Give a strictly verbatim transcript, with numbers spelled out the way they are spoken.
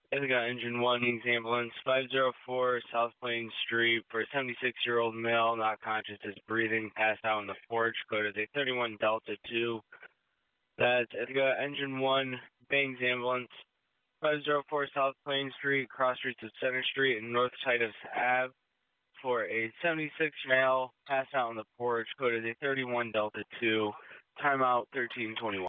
Ithaca Engine one, Kings Ambulance, five oh four South Plain Street for a seventy-six-year-old male, not conscious, is breathing, passed out on the porch. Code is a thirty-one Delta two. That's Ithaca Engine one, Bangs Ambulance, five oh four South Plain Street, cross streets of Center Street and North Titus Ave for a seventy-six male, passed out on the porch. Code is a thirty-one Delta two. Timeout thirteen twenty-one.